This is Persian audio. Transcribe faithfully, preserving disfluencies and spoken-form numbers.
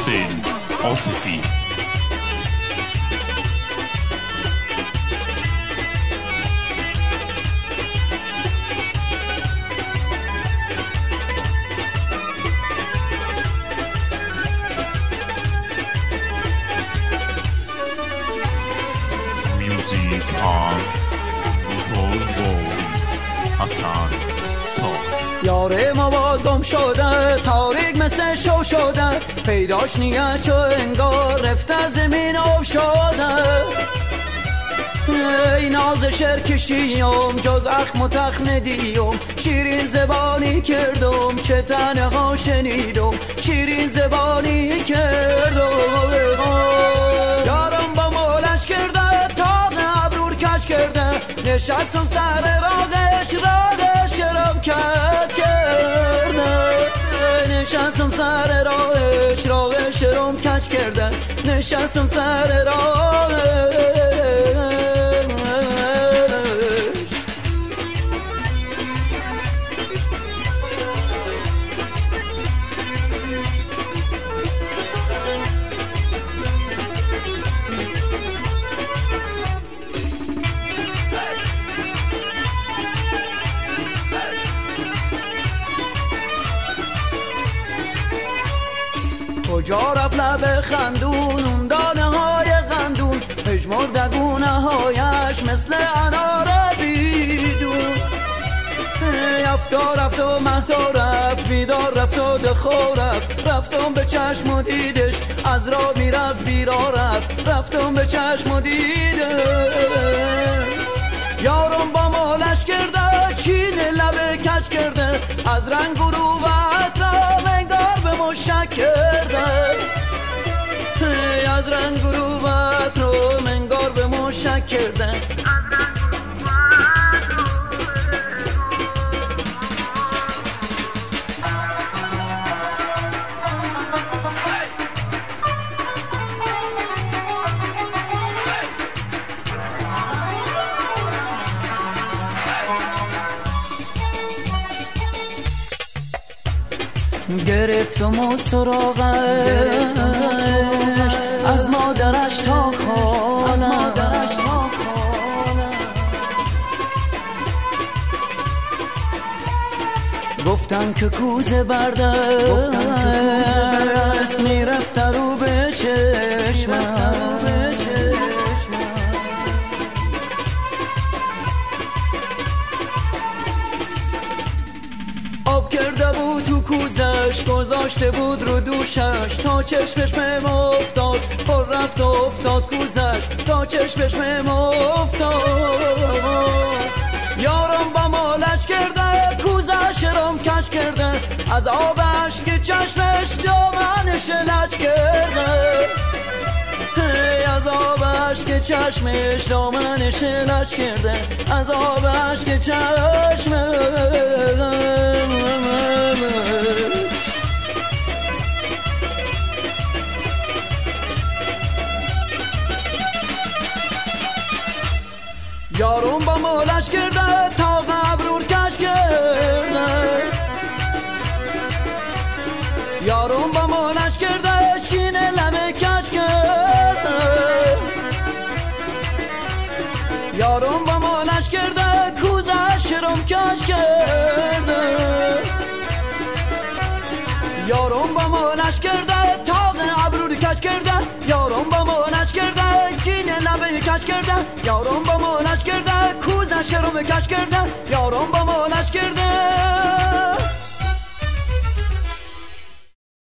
حسین عاطفی. میوزیک آن بطول بول حسن تاج. یاره ما باز گم شده، تاریک مثل شو شده، پیداش نیت چو انگار رفته زمین آب شده. ای ناز شرکشیم جز اخم و تخ ندیم، شیرین زبانی کردم چه تنها شنیدم، شیرین زبانی کردم. یارم با مولش کرده تاق ابرور کش کرده، نشستم سر راغش راغش رم کج کرده. نشستم سر راغش راغش رم کج کرده، نشستم سر راغش. کجا رفت لب خندون اون دانه های غندون، پژمرد دگونه هایش مثل انار بیدون. افتا رفت و مهتا رفت، بیدار رفت و دخو رفت، رفتم به چشم و دیدش از را میرفت بیرا رفت، رفتم به چشم و دیدش. یارم با مالش کرده چین لب کج کرده، از رنگ و روت را منگار به مشک کرده. از رنگ و روت رو منگار به مشک کرده. گرفتم و سراغش از مادرش تا خانه، گفتن که کوزه برده است، میرفت رو به چشمم. آب کرده بود تو کوزش، گذاشته بود رو دوشش، تا چشمش مم افتاد پر رفت و افتاد کوزش، تا چشمش مم افتاد. یارم با مالش کرده کوزش رم کش کرده، از آبش که چشمش دامنش لج کرده. از آبش که چشمش دامنش لج کرده، از آبش که چشمش. یارم با مالش کرده تا ابرور کش کرده، یارم با مالش کرده چین لمه کش کرده. یارم با مالش کرده کوزش رم کش کرده، یارم با مالش کرده تا ابرور کش کرده. یارم با مالش کرده چین لمه کش کرده، یارم با مالش کرده کوزش رم کش کرده، یارم با مالش کرده